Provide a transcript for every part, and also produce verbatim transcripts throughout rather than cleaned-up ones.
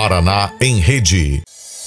Paraná em Rede.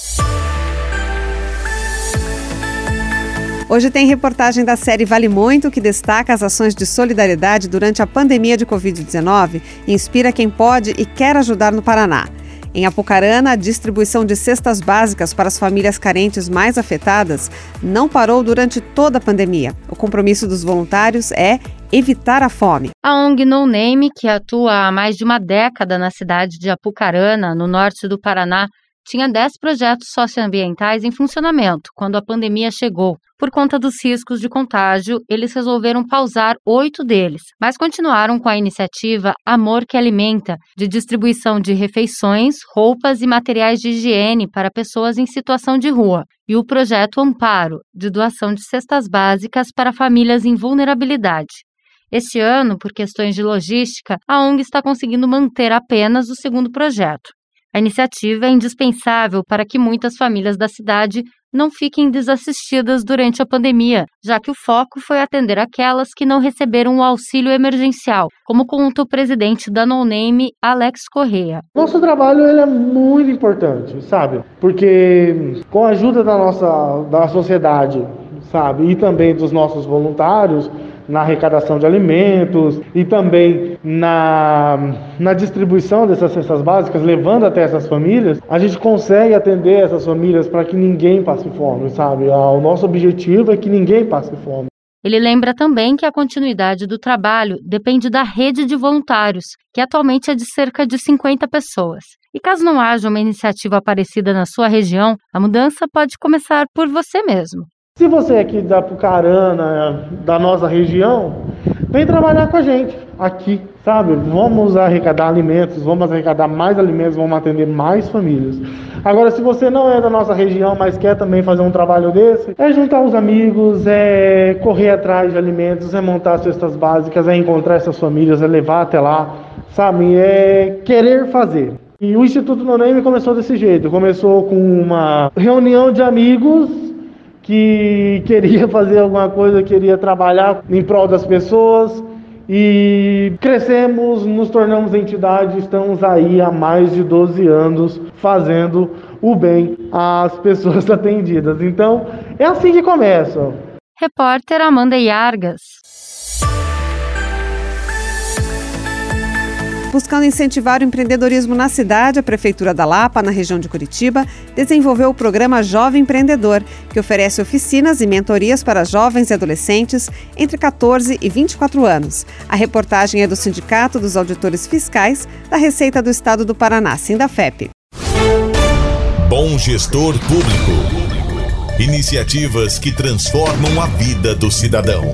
Hoje tem reportagem da série Vale Muito, que destaca as ações de solidariedade durante a pandemia de covid dezenove e inspira quem pode e quer ajudar no Paraná. Em Apucarana, a distribuição de cestas básicas para as famílias carentes mais afetadas não parou durante toda a pandemia. O compromisso dos voluntários é evitar a fome. A O N G No Name, que atua há mais de uma década na cidade de Apucarana, no norte do Paraná, tinha dez projetos socioambientais em funcionamento quando a pandemia chegou. Por conta dos riscos de contágio, eles resolveram pausar oito deles, mas continuaram com a iniciativa Amor que Alimenta, de distribuição de refeições, roupas e materiais de higiene para pessoas em situação de rua, e o projeto Amparo, de doação de cestas básicas para famílias em vulnerabilidade. Este ano, por questões de logística, a O N G está conseguindo manter apenas o segundo projeto. A iniciativa é indispensável para que muitas famílias da cidade não fiquem desassistidas durante a pandemia, já que o foco foi atender aquelas que não receberam o auxílio emergencial, como conta o presidente da No Name, Alex Correia. Nosso trabalho ele é muito importante, sabe? Porque com a ajuda da nossa da sociedade, sabe, e também dos nossos voluntários, na arrecadação de alimentos e também na, na distribuição dessas cestas básicas, levando até essas famílias, a gente consegue atender essas famílias para que ninguém passe fome, sabe? O nosso objetivo é que ninguém passe fome. Ele lembra também que a continuidade do trabalho depende da rede de voluntários, que atualmente é de cerca de cinquenta pessoas. E caso não haja uma iniciativa parecida na sua região, a mudança pode começar por você mesmo. Se você é aqui da Apucarana, da nossa região, vem trabalhar com a gente aqui, sabe? Vamos arrecadar alimentos, vamos arrecadar mais alimentos, vamos atender mais famílias. Agora, se você não é da nossa região, mas quer também fazer um trabalho desse, é juntar os amigos, é correr atrás de alimentos, é montar cestas básicas, é encontrar essas famílias, é levar até lá, sabe? É querer fazer. E o Instituto No Name começou desse jeito, começou com uma reunião de amigos que queria fazer alguma coisa, queria trabalhar em prol das pessoas e crescemos, nos tornamos entidade, estamos aí há mais de doze anos fazendo o bem às pessoas atendidas. Então, é assim que começa. Repórter Amanda Yargas. Buscando incentivar o empreendedorismo na cidade, a Prefeitura da Lapa, na região de Curitiba, desenvolveu o programa Jovem Empreendedor, que oferece oficinas e mentorias para jovens e adolescentes entre catorze e vinte e quatro anos. A reportagem é do Sindicato dos Auditores Fiscais da Receita do Estado do Paraná, Sindafep. Bom Gestor Público. Iniciativas que transformam a vida do cidadão.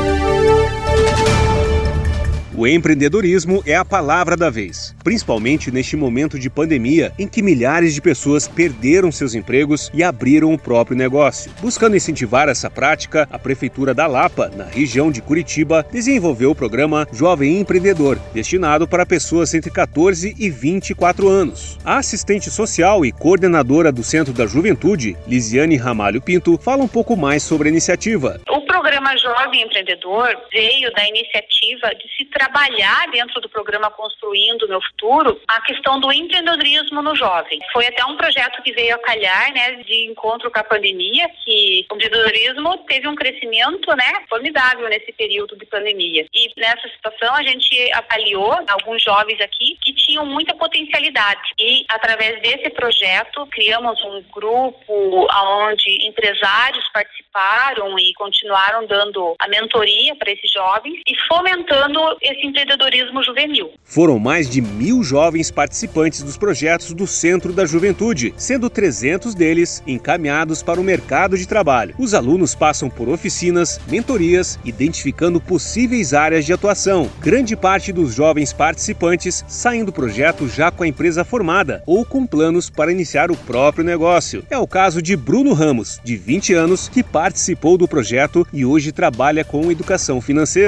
O empreendedorismo é a palavra da vez, principalmente neste momento de pandemia em que milhares de pessoas perderam seus empregos e abriram o próprio negócio. Buscando incentivar essa prática, a Prefeitura da Lapa, na região de Curitiba, desenvolveu o programa Jovem Empreendedor, destinado para pessoas entre catorze e vinte e quatro anos. A assistente social e coordenadora do Centro da Juventude, Lisiane Ramalho Pinto, fala um pouco mais sobre a iniciativa. O programa Jovem Empreendedor veio da iniciativa de se trabalhar dentro do programa Construindo o Meu Futuro a questão do empreendedorismo no jovem. Foi até um projeto que veio a calhar, né, de encontro com a pandemia, que o empreendedorismo teve um crescimento, né, formidável nesse período de pandemia. E nessa situação a gente avaliou alguns jovens aqui que tinham muita potencialidade. E através desse projeto criamos um grupo onde empresários participaram e continuaram dando a mentoria para esses jovens e fomentando esse empreendedorismo juvenil. Foram mais de mil jovens participantes dos projetos do Centro da Juventude, sendo trezentos deles encaminhados para o mercado de trabalho. Os alunos passam por oficinas, mentorias, identificando possíveis áreas de atuação. Grande parte dos jovens participantes saem do projeto já com a empresa formada ou com planos para iniciar o próprio negócio. É o caso de Bruno Ramos, de vinte anos, que participou do projeto e hoje trabalha com educação financeira.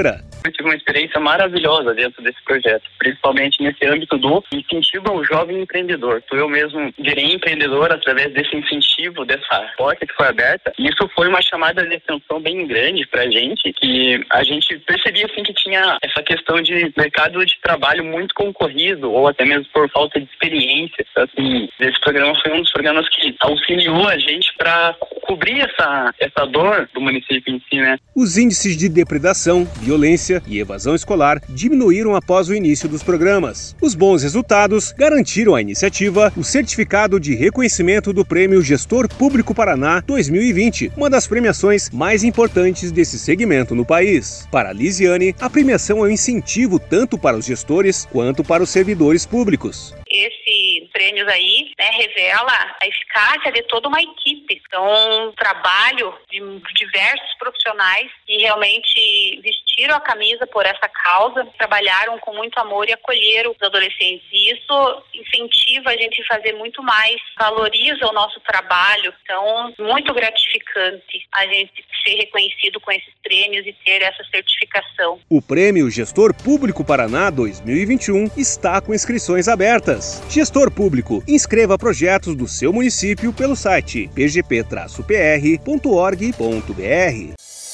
Eu tive uma experiência maravilhosa dentro desse projeto, principalmente nesse âmbito do incentivo ao jovem empreendedor. Eu mesmo virei empreendedor através desse incentivo, dessa porta que foi aberta. E isso foi uma chamada de atenção bem grande pra gente, que a gente percebia assim que tinha essa questão de mercado de trabalho muito concorrido, ou até mesmo por falta de experiência. Assim, esse programa foi um dos programas que auxiliou a gente para cobrir essa, essa dor do município em si, né? Os índices de depredação, violência e evasão escolar diminuíram após o início dos programas. Os bons resultados garantiram à iniciativa o certificado de reconhecimento do Prêmio Gestor Público Paraná dois mil e vinte, uma das premiações mais importantes desse segmento no país. Para a Lisiane, a premiação é um incentivo tanto para os gestores quanto para os servidores públicos. Esse prêmio aí, né, revela a eficácia de toda uma equipe. Então, um trabalho de diversos profissionais que realmente vestiram a camisa por essa causa, trabalharam com muito amor e acolheram os adolescentes. E isso incentiva a gente a fazer muito mais, valoriza o nosso trabalho. Então, muito gratificante a gente ser reconhecido com esses prêmios e ter essa certificação. O Prêmio Gestor Público Paraná dois mil e vinte e um está com inscrições abertas. Gestor Público, inscreva projetos do seu município pelo site p g p traço p r ponto org ponto b r.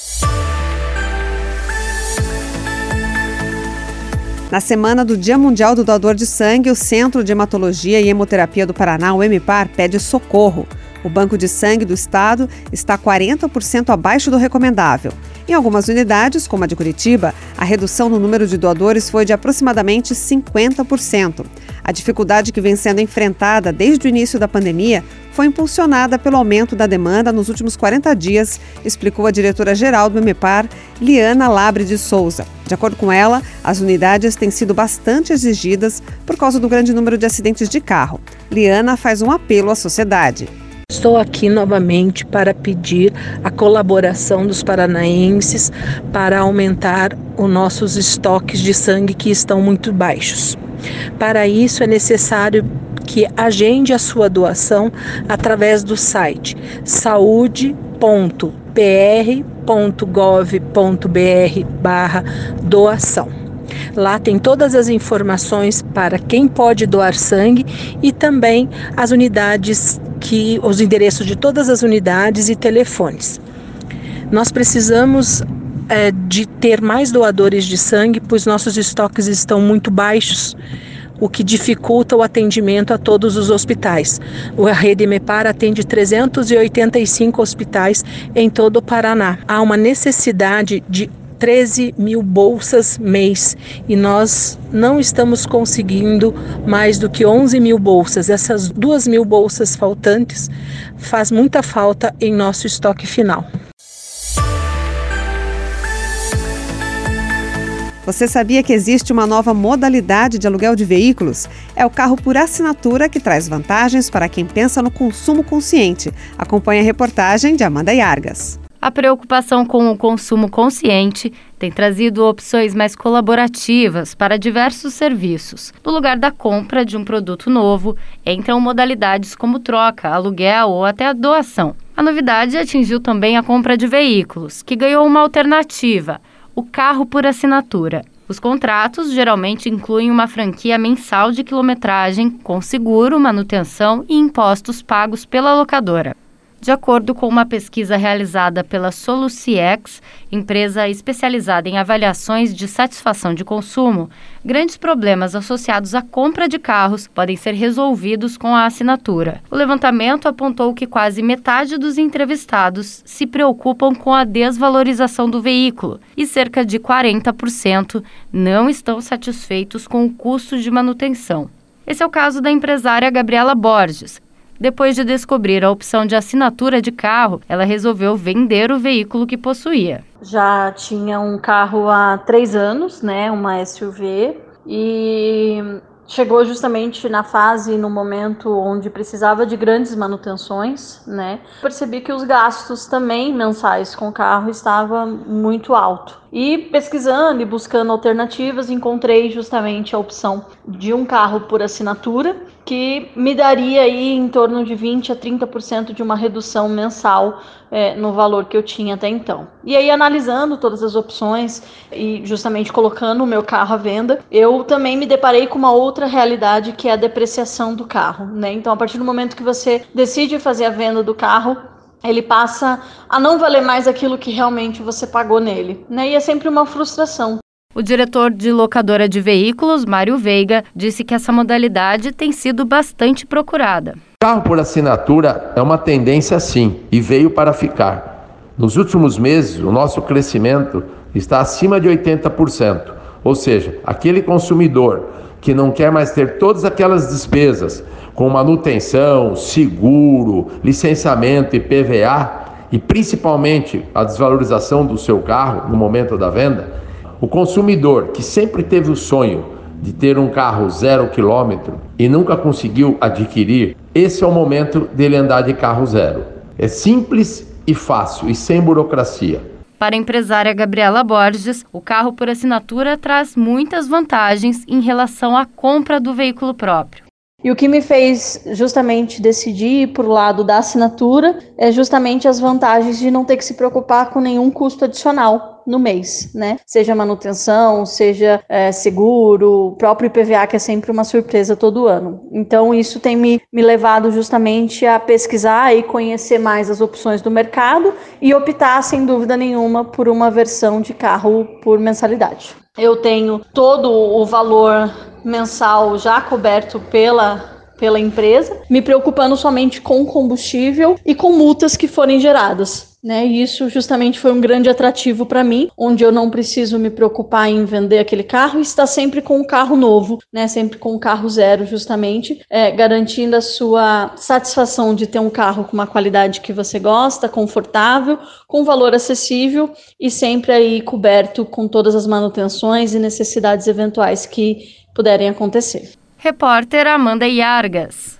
Na semana do Dia Mundial do Doador de Sangue, o Centro de Hematologia e Hemoterapia do Paraná, o EMIPAR, pede socorro. O banco de sangue do estado está quarenta por cento abaixo do recomendável. Em algumas unidades, como a de Curitiba, a redução no número de doadores foi de aproximadamente cinquenta por cento. A dificuldade que vem sendo enfrentada desde o início da pandemia foi impulsionada pelo aumento da demanda nos últimos quarenta dias, explicou a diretora-geral do EMIPAR, Liana Labre de Souza. De acordo com ela, as unidades têm sido bastante exigidas por causa do grande número de acidentes de carro. Liana faz um apelo à sociedade. Estou aqui novamente para pedir a colaboração dos paranaenses para aumentar os nossos estoques de sangue que estão muito baixos. Para isso é necessário que agende a sua doação através do site saúde ponto p r ponto gov ponto b r barra doação. Lá tem todas as informações para quem pode doar sangue e também as unidades, que, os endereços de todas as unidades e telefones. Nós precisamos é, de ter mais doadores de sangue, pois nossos estoques estão muito baixos, o que dificulta o atendimento a todos os hospitais. A rede EMIPAR atende trezentos e oitenta e cinco hospitais em todo o Paraná. Há uma necessidade de treze mil bolsas mês e nós não estamos conseguindo mais do que onze mil bolsas. Essas duas mil bolsas faltantes faz muita falta em nosso estoque final. Você sabia que existe uma nova modalidade de aluguel de veículos? É o carro por assinatura, que traz vantagens para quem pensa no consumo consciente. Acompanhe a reportagem de Amanda Yargas. A preocupação com o consumo consciente tem trazido opções mais colaborativas para diversos serviços. No lugar da compra de um produto novo, entram modalidades como troca, aluguel ou até a doação. A novidade atingiu também a compra de veículos, que ganhou uma alternativa, o carro por assinatura. Os contratos geralmente incluem uma franquia mensal de quilometragem, com seguro, manutenção e impostos pagos pela locadora. De acordo com uma pesquisa realizada pela Soluciex, empresa especializada em avaliações de satisfação de consumo, grandes problemas associados à compra de carros podem ser resolvidos com a assinatura. O levantamento apontou que quase metade dos entrevistados se preocupam com a desvalorização do veículo e cerca de quarenta por cento não estão satisfeitos com o custo de manutenção. Esse é o caso da empresária Gabriela Borges. Depois de descobrir a opção de assinatura de carro, ela resolveu vender o veículo que possuía. Já tinha um carro há três anos, né, uma S U V, e chegou justamente na fase, no momento onde precisava de grandes manutenções, né? Percebi que os gastos também mensais com o carro estavam muito alto. E pesquisando e buscando alternativas, encontrei justamente a opção de um carro por assinatura, que me daria aí em torno de vinte a trinta por cento de uma redução mensal é, no valor que eu tinha até então. E aí, analisando todas as opções e justamente colocando o meu carro à venda, eu também me deparei com uma outra realidade, que é a depreciação do carro, né? Então, a partir do momento que você decide fazer a venda do carro, ele passa a não valer mais aquilo que realmente você pagou nele, né? E é sempre uma frustração. O diretor de locadora de veículos, Mário Veiga, disse que essa modalidade tem sido bastante procurada. Carro por assinatura é uma tendência sim, e veio para ficar. Nos últimos meses, o nosso crescimento está acima de oitenta por cento, ou seja, aquele consumidor que não quer mais ter todas aquelas despesas com manutenção, seguro, licenciamento e I P V A, e principalmente a desvalorização do seu carro no momento da venda. O consumidor que sempre teve o sonho de ter um carro zero quilômetro e nunca conseguiu adquirir, esse é o momento dele andar de carro zero. É simples e fácil e sem burocracia. Para a empresária Gabriela Borges, o carro por assinatura traz muitas vantagens em relação à compra do veículo próprio. E o que me fez justamente decidir ir para o lado da assinatura é justamente as vantagens de não ter que se preocupar com nenhum custo adicional no mês, né? Seja manutenção, seja é, seguro, o próprio I P V A, que é sempre uma surpresa todo ano. Então isso tem me, me levado justamente a pesquisar e conhecer mais as opções do mercado e optar, sem dúvida nenhuma, por uma versão de carro por mensalidade. Eu tenho todo o valor mensal já coberto pela, pela empresa, me preocupando somente com combustível e com multas que forem geradas, né? E isso justamente foi um grande atrativo para mim, onde eu não preciso me preocupar em vender aquele carro e estar sempre com um carro novo, né? Sempre com um carro zero, justamente, é, garantindo a sua satisfação de ter um carro com uma qualidade que você gosta, confortável, com valor acessível e sempre aí coberto com todas as manutenções e necessidades eventuais que puderem acontecer. Repórter Amanda Iargas.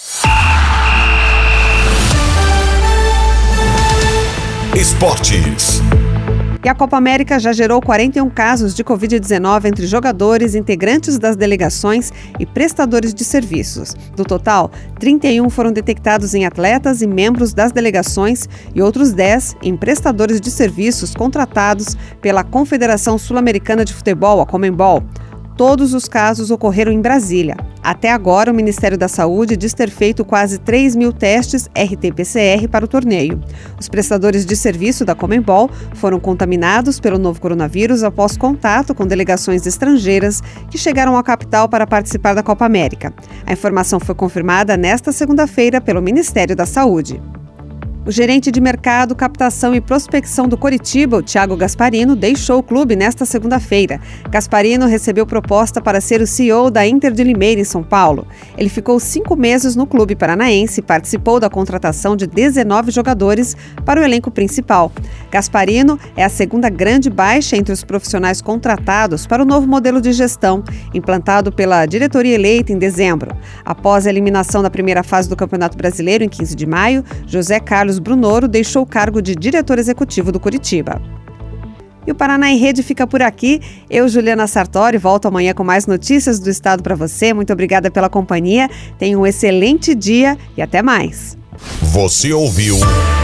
Esportes. E a Copa América já gerou quarenta e um casos de covid dezenove entre jogadores, integrantes das delegações e prestadores de serviços. Do total, trinta e um foram detectados em atletas e membros das delegações e outros dez em prestadores de serviços contratados pela Confederação Sul-Americana de Futebol, a Conmebol. Todos os casos ocorreram em Brasília. Até agora, o Ministério da Saúde diz ter feito quase três mil testes R T P C R para o torneio. Os prestadores de serviço da Conmebol foram contaminados pelo novo coronavírus após contato com delegações estrangeiras que chegaram à capital para participar da Copa América. A informação foi confirmada nesta segunda-feira pelo Ministério da Saúde. O gerente de mercado, captação e prospecção do Coritiba, o Thiago Gasparino, deixou o clube nesta segunda-feira. Gasparino recebeu proposta para ser o C E O da Inter de Limeira, em São Paulo. Ele ficou cinco meses no clube paranaense e participou da contratação de dezenove jogadores para o elenco principal. Gasparino é a segunda grande baixa entre os profissionais contratados para o novo modelo de gestão, implantado pela diretoria eleita em dezembro. Após a eliminação da primeira fase do Campeonato Brasileiro, em quinze de maio, José Carlos Brunoro deixou o cargo de diretor executivo do Coritiba. E o Paraná em Rede fica por aqui. Eu, Juliana Sartori, volto amanhã com mais notícias do estado para você. Muito obrigada pela companhia. Tenha um excelente dia e até mais. Você ouviu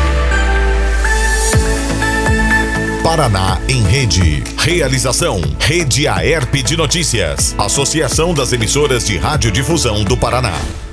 Paraná em Rede. Realização Rede Aerp de Notícias. Associação das Emissoras de Radiodifusão do Paraná.